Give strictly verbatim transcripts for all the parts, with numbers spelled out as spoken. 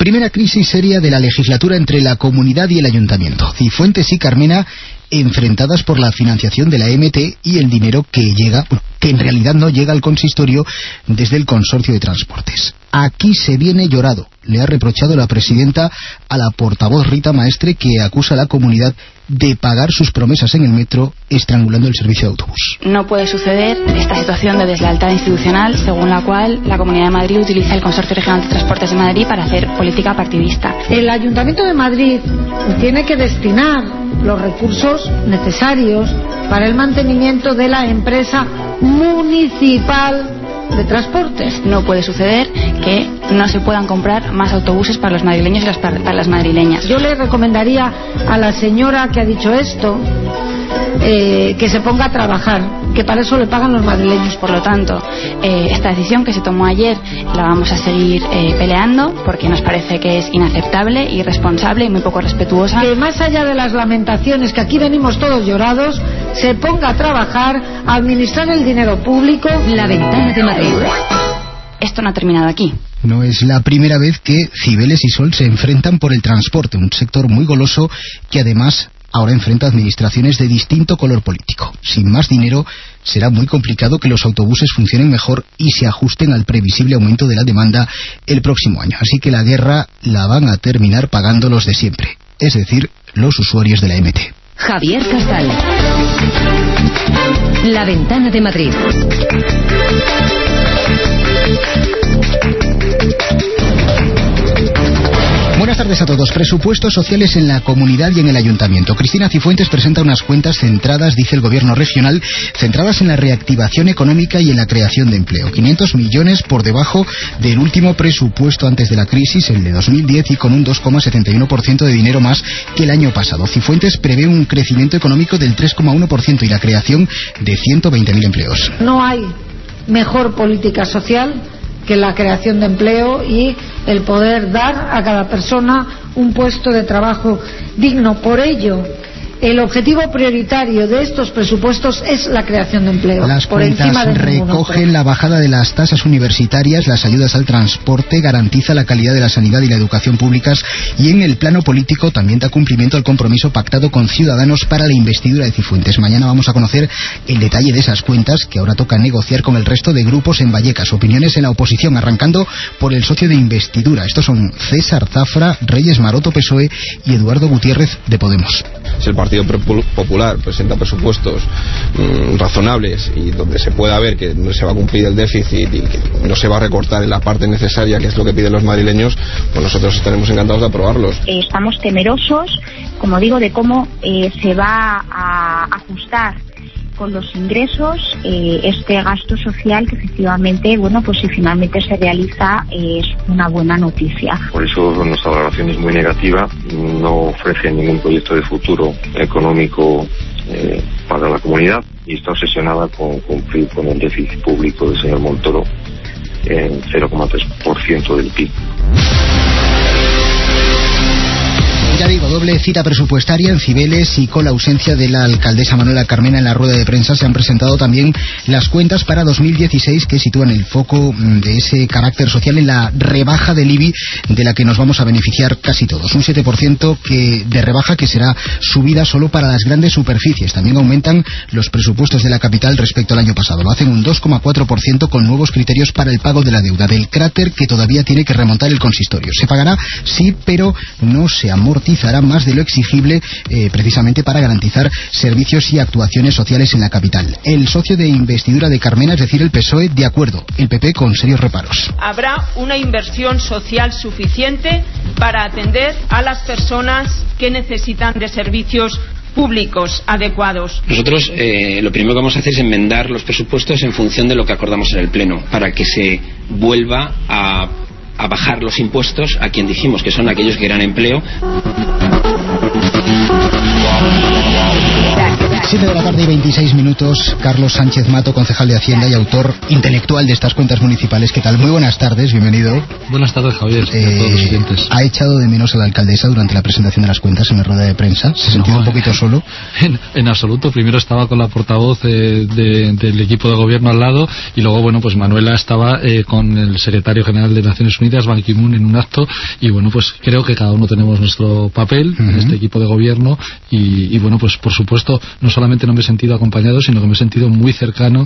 Primera crisis seria de la legislatura entre la Comunidad y el Ayuntamiento. Cifuentes y Carmena enfrentadas por la financiación de la E M T y el dinero que llega, que en realidad no llega al consistorio desde el Consorcio de Transportes. Aquí se viene llorado, le ha reprochado la presidenta a la portavoz Rita Maestre, que acusa a la comunidad de pagar sus promesas en el metro estrangulando el servicio de autobús. No puede suceder esta situación de deslealtad institucional según la cual la Comunidad de Madrid utiliza el Consorcio Regional de Transportes de Madrid para hacer política partidista. El Ayuntamiento de Madrid tiene que destinar los recursos necesarios para el mantenimiento de la empresa municipal de transportes. No puede suceder que no se puedan comprar más autobuses para los madrileños y las, para las madrileñas. Yo le recomendaría a la señora que ha dicho esto eh, que se ponga a trabajar, que para eso le pagan los madrileños. Por lo tanto, eh, esta decisión que se tomó ayer la vamos a seguir eh, peleando, porque nos parece que es inaceptable, irresponsable y muy poco respetuosa. Que más allá de las lamentaciones, que aquí venimos todos llorados, se ponga a trabajar, a administrar el dinero público. La Ventana de Madrid. Esto no ha terminado aquí. No es la primera vez que Cibeles y Sol se enfrentan por el transporte, un sector muy goloso que además ahora enfrenta administraciones de distinto color político. Sin más dinero, será muy complicado que los autobuses funcionen mejor y se ajusten al previsible aumento de la demanda el próximo año. Así que la guerra la van a terminar pagando los de siempre, es decir, los usuarios de la E M T. Javier Casal. La Ventana de Madrid. Buenas tardes a todos. Presupuestos sociales en la comunidad y en el ayuntamiento. Cristina Cifuentes presenta unas cuentas centradas, dice el gobierno regional, centradas en la reactivación económica y en la creación de empleo. quinientos millones por debajo del último presupuesto antes de la crisis, el de dos mil diez, y con un dos coma setenta y uno por ciento de dinero más que el año pasado. Cifuentes prevé un crecimiento económico del tres coma uno por ciento y la creación de ciento veinte mil empleos. No hay mejor política social que la creación de empleo y el poder dar a cada persona un puesto de trabajo digno. Por ello, el objetivo prioritario de estos presupuestos es la creación de empleo. Las por cuentas encima de recogen la bajada de las tasas universitarias, las ayudas al transporte, garantiza la calidad de la sanidad y la educación públicas, y en el plano político también da cumplimiento al compromiso pactado con Ciudadanos para la investidura de Cifuentes. Mañana vamos a conocer el detalle de esas cuentas, que ahora toca negociar con el resto de grupos en Vallecas. Opiniones en la oposición, arrancando por el socio de investidura. Estos son César Zafra, Reyes Maroto, P S O E, y Eduardo Gutiérrez, de Podemos. Si el Partido Popular presenta presupuestos mmm, razonables y donde se pueda ver que no se va a cumplir el déficit y que no se va a recortar en la parte necesaria, que es lo que piden los madrileños, pues nosotros estaremos encantados de aprobarlos. Eh, estamos temerosos, como digo, de cómo eh, se va a ajustar con los ingresos eh, este gasto social, que efectivamente, bueno, pues si finalmente se realiza eh, es una buena noticia. Por eso nuestra valoración es muy negativa, no ofrece ningún proyecto de futuro económico eh, para la comunidad, y está obsesionada con cumplir con el déficit público del señor Montoro en cero coma tres por ciento del P I B. Ya digo, doble cita presupuestaria en Cibeles, y con la ausencia de la alcaldesa Manuela Carmena en la rueda de prensa se han presentado también las cuentas para dos mil dieciséis, que sitúan el foco de ese carácter social en la rebaja del I B I, de la que nos vamos a beneficiar casi todos. Un siete por ciento que, de rebaja que será subida solo para las grandes superficies. También aumentan los presupuestos de la capital respecto al año pasado. Lo hacen un dos coma cuatro por ciento con nuevos criterios para el pago de la deuda del cráter que todavía tiene que remontar el consistorio. Se pagará, sí, pero no se amortizará más de lo exigible, eh, precisamente para garantizar servicios y actuaciones sociales en la capital. El socio de investidura de Carmena, es decir, el P S O E, de acuerdo. El P P con serios reparos. Habrá una inversión social suficiente para atender a las personas que necesitan de servicios públicos adecuados. Nosotros eh, lo primero que vamos a hacer es enmendar los presupuestos en función de lo que acordamos en el Pleno, para que se vuelva a a bajar los impuestos a quien dijimos que son aquellos que eran empleo. siete de la tarde y veintiséis minutos. Carlos Sánchez Mato, concejal de Hacienda y autor intelectual de estas cuentas municipales. ¿Qué tal? Muy buenas tardes, bienvenido. Buenas tardes, Javier, eh, a todos los oyentes. ¿Ha echado de menos a la alcaldesa durante la presentación de las cuentas en la rueda de prensa? ¿Se ha sentido no, un poquito solo? En, en absoluto. Primero estaba con la portavoz eh, de, del equipo de gobierno al lado, y luego, bueno, pues Manuela estaba eh, con el secretario general de Naciones Unidas, Ban Ki-moon, en un acto, y bueno, pues creo que cada uno tenemos nuestro papel uh-huh. en este equipo de gobierno, y, y bueno, pues por supuesto, no solamente no me he sentido acompañado, sino que me he sentido muy cercano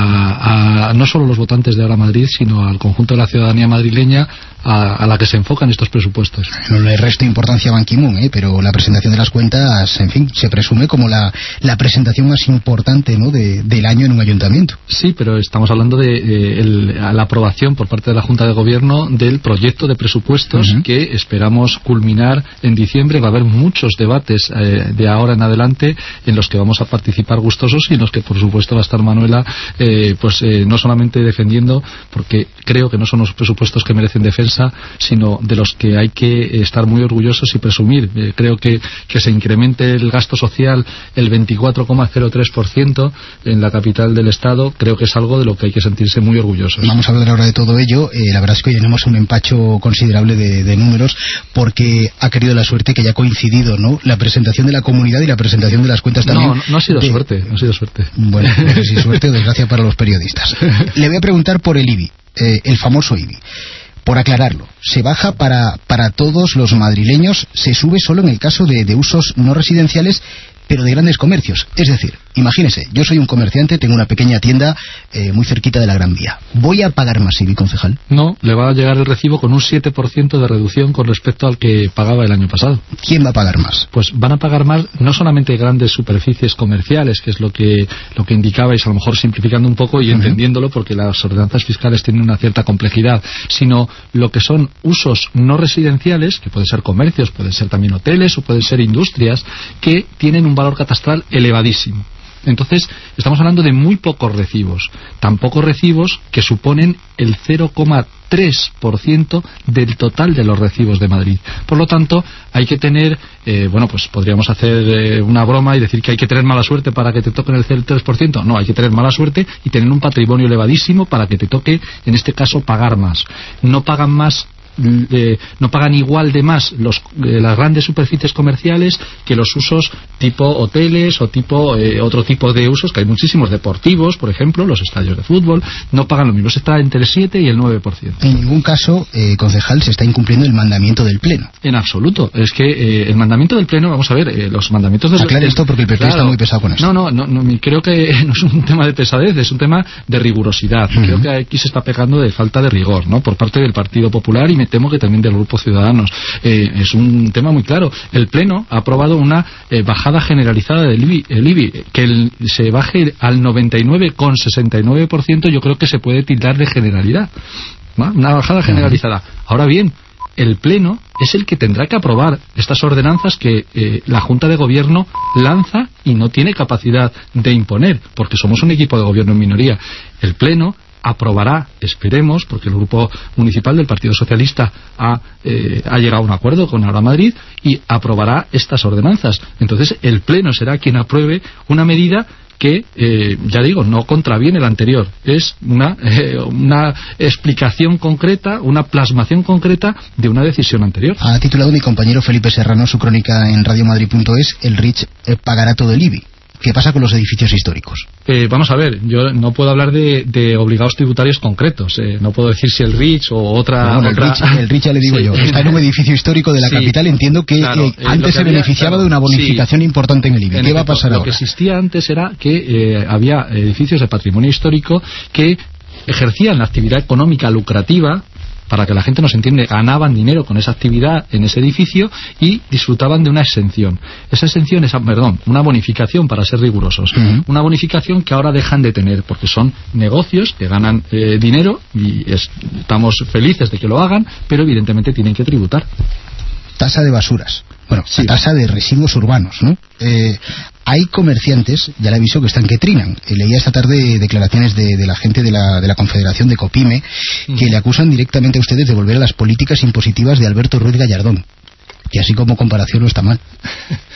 a, a no solo los votantes de Ahora Madrid, sino al conjunto de la ciudadanía madrileña a, a la que se enfocan estos presupuestos. No le resto importancia a Ban Ki-moon, ¿eh? Pero la presentación de las cuentas, en fin, se presume como la, la presentación más importante, ¿no?, de, del año en un ayuntamiento. Sí, pero estamos hablando de eh, el, la aprobación por parte de la Junta de Gobierno del proyecto de presupuestos uh-huh. que esperamos culminar en diciembre. Va a haber muchos debates eh, de ahora en adelante en los que vamos a participar gustosos y en los que, por supuesto, va a estar Manuela eh, pues eh, no solamente defendiendo, porque creo que no son los presupuestos que merecen defensa, sino de los que hay que estar muy orgullosos y presumir. Eh, creo que, que se incremente el gasto social el veinticuatro coma cero tres por ciento en la capital del Estado, creo que es algo de lo que hay que sentirse muy orgullosos. Vamos a hablar ahora de todo ello. Eh, la verdad es que hoy tenemos un empacho considerable de, de números, porque ha querido la suerte que haya coincidido, ¿no?, la presentación de la comunidad y la presentación de las cuentas también. No, no ha sido de... suerte, no ha sido suerte. Bueno, no sé si suerte o desgracia para los periodistas. Le voy a preguntar por el I B I, eh, el famoso I B I. Por aclararlo, se baja para, para todos los madrileños, se sube solo en el caso de, de usos no residenciales, pero de grandes comercios. Es decir, imagínese, yo soy un comerciante, tengo una pequeña tienda eh, muy cerquita de la Gran Vía. ¿Voy a pagar más I B I, concejal? No, le va a llegar el recibo con un siete por ciento de reducción con respecto al que pagaba el año pasado. ¿Quién va a pagar más? Pues van a pagar más no solamente grandes superficies comerciales, que es lo que lo que indicabais, a lo mejor simplificando un poco y uh-huh. entendiéndolo, porque las ordenanzas fiscales tienen una cierta complejidad, sino lo que son usos no residenciales, que pueden ser comercios, pueden ser también hoteles o pueden ser industrias, que tienen un valor catastral elevadísimo. Entonces, estamos hablando de muy pocos recibos, tan pocos recibos que suponen el cero coma tres por ciento del total de los recibos de Madrid. Por lo tanto, hay que tener, eh, bueno, pues podríamos hacer eh, una broma y decir que hay que tener mala suerte para que te toquen el cero coma tres por ciento. No, hay que tener mala suerte y tener un patrimonio elevadísimo para que te toque, en este caso, pagar más. No pagan más Eh, no pagan igual de más los, eh, las grandes superficies comerciales que los usos tipo hoteles o tipo eh, otro tipo de usos, que hay muchísimos deportivos, por ejemplo, los estadios de fútbol, no pagan lo mismo, se está entre el siete y el nueve por ciento. En ningún caso, eh, concejal, se está incumpliendo el mandamiento del Pleno. En absoluto, es que eh, el mandamiento del Pleno, vamos a ver, eh, los mandamientos del Aclare esto porque el P P claro, está muy pesado con esto. No, no, no, no, creo que no es un tema de pesadez, es un tema de rigurosidad. Uh-huh. Creo que aquí se está pecando de falta de rigor, ¿no?, por parte del Partido Popular, y me temo que también del Grupo Ciudadanos. Eh, es un tema muy claro. El Pleno ha aprobado una eh, bajada generalizada del I B I, el I B I, que el, se baje al noventa y nueve coma sesenta y nueve por ciento, yo creo que se puede tildar de generalidad, ¿no?, una bajada generalizada. Ahora bien, el Pleno es el que tendrá que aprobar estas ordenanzas que eh, la Junta de Gobierno lanza y no tiene capacidad de imponer, porque somos un equipo de gobierno en minoría. El Pleno aprobará, esperemos, porque el Grupo Municipal del Partido Socialista ha, eh, ha llegado a un acuerdo con Ahora Madrid y aprobará estas ordenanzas. Entonces el Pleno será quien apruebe una medida que, eh, ya digo, no contraviene la anterior. Es una, eh, una explicación concreta, una plasmación concreta de una decisión anterior. Ha titulado mi compañero Felipe Serrano su crónica en radio madrid punto es, el Rich eh, pagará todo el I B I. ¿Qué pasa con los edificios históricos? Eh, vamos a ver, yo no puedo hablar de, de obligados tributarios concretos. Eh, no puedo decir si el Rich o otra... Bueno, otra... El, Rich, el Rich ya le digo sí. yo. Está en un edificio histórico de la sí. capital. Entiendo que claro, eh, antes que se había, beneficiaba claro, de una bonificación sí. importante en el I B I. En ¿Qué va a pasar lo ahora? Lo que existía antes era que eh, había edificios de patrimonio histórico que ejercían la actividad económica lucrativa, para que la gente nos entiende, ganaban dinero con esa actividad en ese edificio y disfrutaban de una exención. Esa exención es, perdón, una bonificación, para ser rigurosos. Uh-huh. Una bonificación que ahora dejan de tener, porque son negocios que ganan eh, dinero y es, estamos felices de que lo hagan, pero evidentemente tienen que tributar. Tasa de basuras. Bueno, sí. tasa de residuos urbanos, ¿no? Eh, hay comerciantes, ya le aviso, que están que trinan. Eh, leía esta tarde declaraciones de, de la gente de la, de la Confederación de Copime, mm. que le acusan directamente a ustedes de volver a las políticas impositivas de Alberto Ruiz Gallardón, que así como comparación no está mal.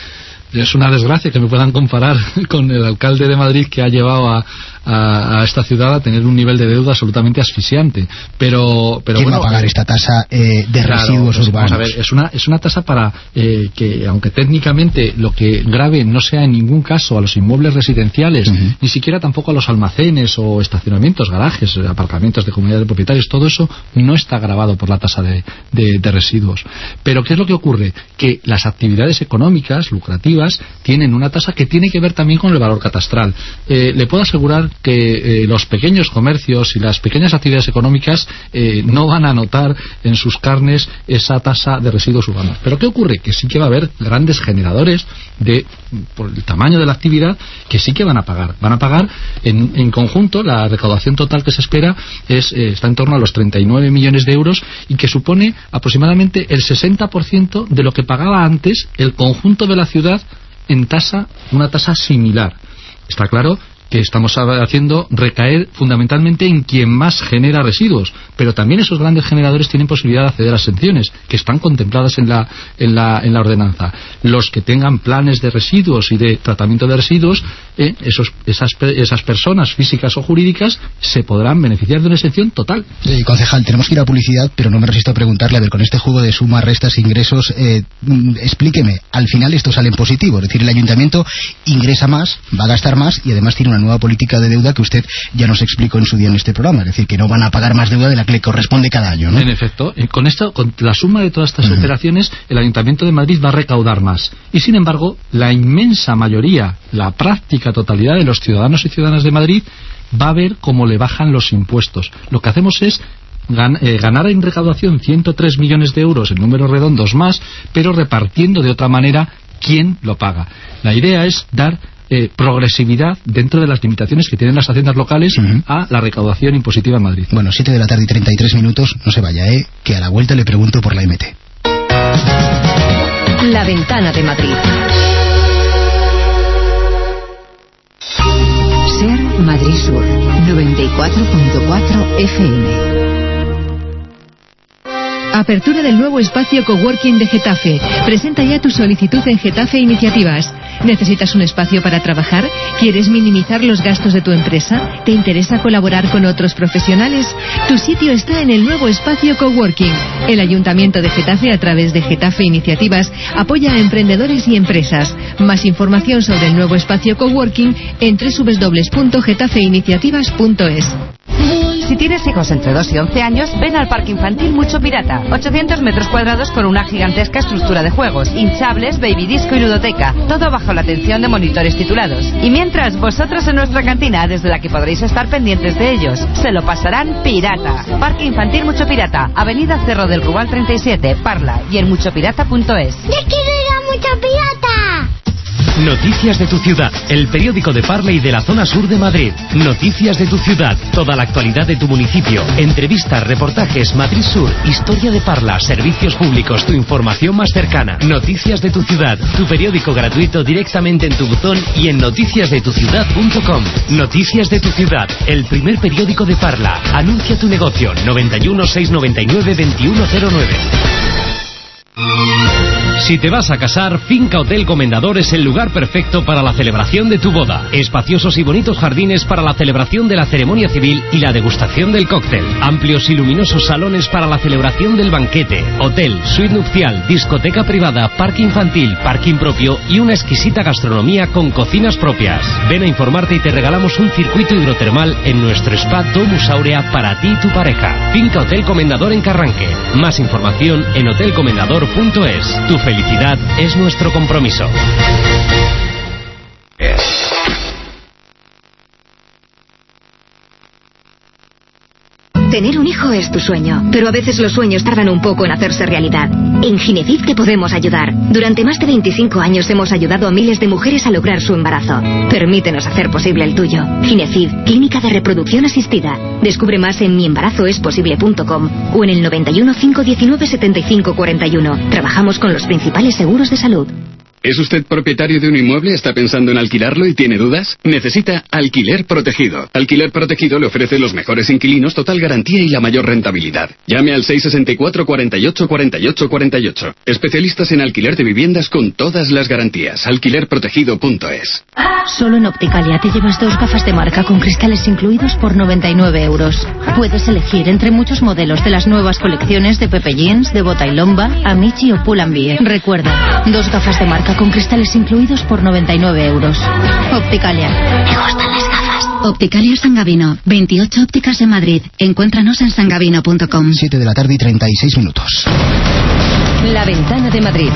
es una desgracia que me puedan comparar con el alcalde de Madrid, que ha llevado a, a, a esta ciudad a tener un nivel de deuda absolutamente asfixiante. Pero, pero ¿quién bueno, va a pagar esta tasa eh, de claro, residuos pues, urbanos? Vamos a ver, es una, es una tasa para eh, que, aunque técnicamente lo que grave no sea en ningún caso a los inmuebles residenciales, uh-huh. ni siquiera tampoco a los almacenes o estacionamientos, garajes, aparcamientos de comunidades de propietarios, todo eso no está gravado por la tasa de, de, de residuos. Pero ¿qué es lo que ocurre? Que las actividades económicas, lucrativas, tienen una tasa que tiene que ver también con el valor catastral. Eh, le puedo asegurar que eh, los pequeños comercios y las pequeñas actividades económicas eh, no van a notar en sus carnes esa tasa de residuos urbanos. Pero ¿qué ocurre? Que sí que va a haber grandes generadores de, por el tamaño de la actividad, que sí que van a pagar. Van a pagar en, en conjunto. La recaudación total que se espera es, eh, está en torno a los treinta y nueve millones de euros, y que supone aproximadamente el sesenta por ciento de lo que pagaba antes el conjunto de la ciudad en tasa, una tasa similar. Está claro que estamos haciendo recaer fundamentalmente en quien más genera residuos, pero también esos grandes generadores tienen posibilidad de acceder a exenciones que están contempladas en la, en la, en la ordenanza. Los que tengan planes de residuos y de tratamiento de residuos, eh, esos, esas, esas personas físicas o jurídicas se podrán beneficiar de una exención total. Eh, concejal, tenemos que ir a publicidad, pero no me resisto a preguntarle, a ver, con este juego de suma, restas, ingresos, eh, explíqueme, al final esto sale en positivo, es decir, el ayuntamiento ingresa más, va a gastar más y además tiene una nueva política de deuda que usted ya nos explicó en su día en este programa, es decir, que no van a pagar más deuda de la que le corresponde cada año, ¿no? En efecto, con esto, con la suma de todas estas uh-huh. operaciones, el Ayuntamiento de Madrid va a recaudar más. Y sin embargo, la inmensa mayoría, la práctica totalidad de los ciudadanos y ciudadanas de Madrid va a ver cómo le bajan los impuestos. Lo que hacemos es Gan, eh, ganar en recaudación ciento tres millones de euros en números redondos más, pero repartiendo de otra manera quién lo paga. La idea es dar Eh, progresividad dentro de las limitaciones que tienen las haciendas locales uh-huh. a la recaudación impositiva en Madrid. Bueno, siete de la tarde y treinta y tres minutos, no se vaya, ¿eh? Que a la vuelta le pregunto por la M T. La Ventana de Madrid. Ser Madrid Sur, noventa y cuatro punto cuatro F M. Apertura del nuevo espacio coworking de Getafe. Presenta ya tu solicitud en Getafe Iniciativas. ¿Necesitas un espacio para trabajar? ¿Quieres minimizar los gastos de tu empresa? ¿Te interesa colaborar con otros profesionales? Tu sitio está en el nuevo espacio coworking. El Ayuntamiento de Getafe, a través de Getafe Iniciativas, apoya a emprendedores y empresas. Más información sobre el nuevo espacio coworking en doble u doble u doble u punto getafe iniciativas punto es. Si tienes hijos entre dos y once años, ven al Parque Infantil Mucho Pirata. ochocientos metros cuadrados con una gigantesca estructura de juegos, hinchables, baby disco y ludoteca. Todo bajo la atención de monitores titulados. Y mientras, vosotros en nuestra cantina, desde la que podréis estar pendientes de ellos. Se lo pasarán pirata. Parque Infantil Mucho Pirata, Avenida Cerro del Rubal treinta y siete, Parla, y en mucho pirata punto es. ¡Yo quiero ir a Mucho Pirata! Noticias de tu ciudad, el periódico de Parla y de la zona sur de Madrid. Noticias de tu ciudad, toda la actualidad de tu municipio. Entrevistas, reportajes, Madrid Sur, historia de Parla, servicios públicos, tu información más cercana. Noticias de tu ciudad, tu periódico gratuito directamente en tu buzón y en noticias de tu ciudad punto com. Noticias de tu ciudad, el primer periódico de Parla. Anuncia tu negocio, noventa y uno, seiscientos noventa y nueve, veintiuno cero nueve. Si te vas a casar, Finca Hotel Comendador es el lugar perfecto para la celebración de tu boda. Espaciosos y bonitos jardines para la celebración de la ceremonia civil y la degustación del cóctel. Amplios y luminosos salones para la celebración del banquete. Hotel, suite nupcial, discoteca privada, parque infantil, parking propio y una exquisita gastronomía con cocinas propias. Ven a informarte y te regalamos un circuito hidrotermal en nuestro spa Domus Aurea para ti y tu pareja. Finca Hotel Comendador en Carranque. Más información en hotel comendador punto es. Tu felicidad es nuestro compromiso. Tener un hijo es tu sueño, pero a veces los sueños tardan un poco en hacerse realidad. En Ginecid te podemos ayudar. Durante más de veinticinco años hemos ayudado a miles de mujeres a lograr su embarazo. Permítenos hacer posible el tuyo. Ginecid, Clínica de Reproducción Asistida. Descubre más en mi embarazo es posible punto com o en el noventa y uno, cinco diecinueve, setenta y cinco cuarenta y uno. Trabajamos con los principales seguros de salud. ¿Es usted propietario de un inmueble? ¿Está pensando en alquilarlo y tiene dudas? Necesita Alquiler Protegido. Alquiler Protegido le ofrece los mejores inquilinos, total garantía y la mayor rentabilidad. Llame al seis seis cuatro, cuarenta y ocho, cuarenta y ocho, cuarenta y ocho. Especialistas en alquiler de viviendas con todas las garantías. alquiler protegido punto es. Solo en Opticalia te llevas dos gafas de marca con cristales incluidos por noventa y nueve euros. Puedes elegir entre muchos modelos de las nuevas colecciones de Pepe Jeans, de Bota y Lomba, Amici o Pull&Bear. Recuerda, dos gafas de marca con cristales incluidos por noventa y nueve euros. Opticalia. Me gustan las gafas. Opticalia San Gavino. veintiocho ópticas en Madrid. Encuéntranos en san gavino punto com. siete de la tarde y treinta y seis minutos. La Ventana de Madrid.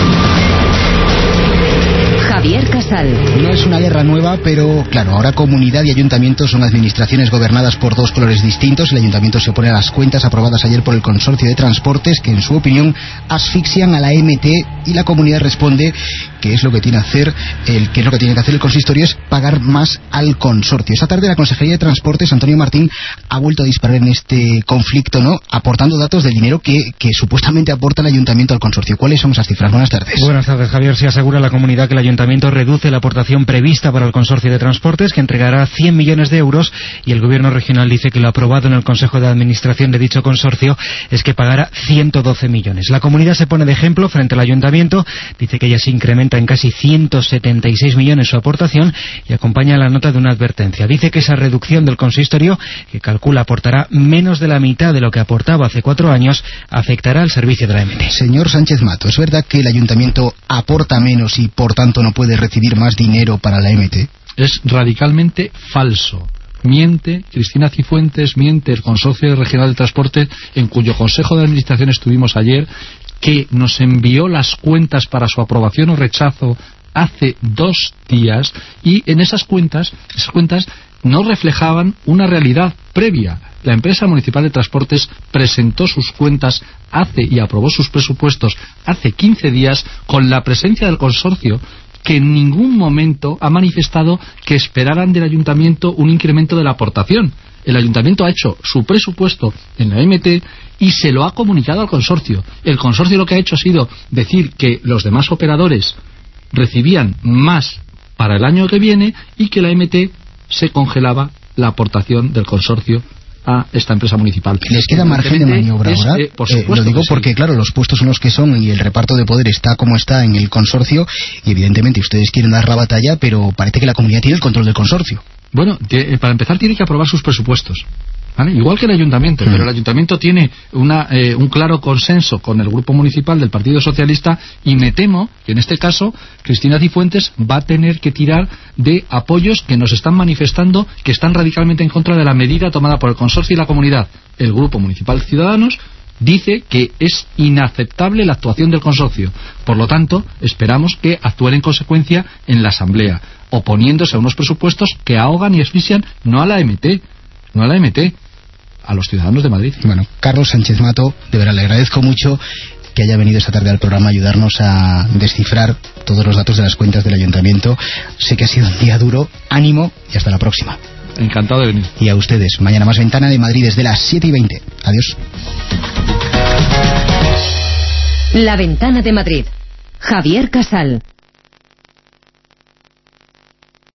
Javier Casal. No es una guerra nueva, pero claro, ahora comunidad y ayuntamiento son administraciones gobernadas por dos colores distintos. El ayuntamiento se opone a las cuentas aprobadas ayer por el Consorcio de Transportes, que en su opinión asfixian a la M T, y la comunidad responde que es lo que tiene que hacer el que es lo que tiene que hacer el consistorio, es pagar más al consorcio. Esta tarde la Consejería de Transportes, Antonio Martín, ha vuelto a disparar en este conflicto, ¿no? Aportando datos del dinero que, que supuestamente aporta el ayuntamiento al consorcio. ¿Cuáles son esas cifras? Buenas tardes. Buenas tardes, Javier. Se asegura la comunidad que el ayuntamiento reduce la aportación prevista para el Consorcio de Transportes, que entregará cien millones de euros, y el Gobierno regional dice que lo aprobado en el Consejo de Administración de dicho consorcio es que pagará ciento doce millones. La comunidad se pone de ejemplo frente al ayuntamiento, dice que ya se incrementa en casi ciento setenta y seis millones su aportación, y acompaña la nota de una advertencia. Dice que esa reducción del consistorio, que calcula aportará menos de la mitad de lo que aportaba hace cuatro años, afectará al servicio de la M T. Señor Sánchez Mato, ¿es verdad que el ayuntamiento aporta menos y por tanto no puede recibir más dinero para la M T? Es radicalmente falso. Miente Cristina Cifuentes, miente el Consorcio Regional de Transporte, en cuyo Consejo de Administración estuvimos ayer, que nos envió las cuentas para su aprobación o rechazo hace dos días, y en esas cuentas, esas cuentas no reflejaban una realidad previa. La empresa municipal de transportes presentó sus cuentas hace y aprobó sus presupuestos hace quince días con la presencia del consorcio, que en ningún momento ha manifestado que esperaran del ayuntamiento un incremento de la aportación. El ayuntamiento ha hecho su presupuesto en la M T y se lo ha comunicado al consorcio. El consorcio lo que ha hecho ha sido decir que los demás operadores recibían más para el año que viene y que la M T se congelaba la aportación del consorcio a esta empresa municipal. ¿Les queda margen de maniobra es, ahora? Eh, por eh, lo digo porque, sí. Claro, los puestos son los que son y el reparto de poder está como está en el consorcio, y evidentemente ustedes quieren dar la batalla, pero parece que la comunidad tiene el control del consorcio. Bueno, te, para empezar tiene que aprobar sus presupuestos, ¿vale? Igual que el ayuntamiento, mm. pero el ayuntamiento tiene una, eh, un claro consenso con el grupo municipal del Partido Socialista, y me temo que en este caso Cristina Cifuentes va a tener que tirar de apoyos que nos están manifestando que están radicalmente en contra de la medida tomada por el consorcio y la comunidad. El grupo municipal Ciudadanos dice que es inaceptable la actuación del consorcio. Por lo tanto, esperamos que actúen en consecuencia en la Asamblea, oponiéndose a unos presupuestos que ahogan y asfixian no a la M T, no a la M T, a los ciudadanos de Madrid. Bueno, Carlos Sánchez Mato, de verdad le agradezco mucho que haya venido esta tarde al programa a ayudarnos a descifrar todos los datos de las cuentas del ayuntamiento. Sé que ha sido un día duro, ánimo y hasta la próxima. Encantado de venir. Y a ustedes, mañana más Ventana de Madrid desde las siete y veinte. Adiós. La Ventana de Madrid. Javier Casal.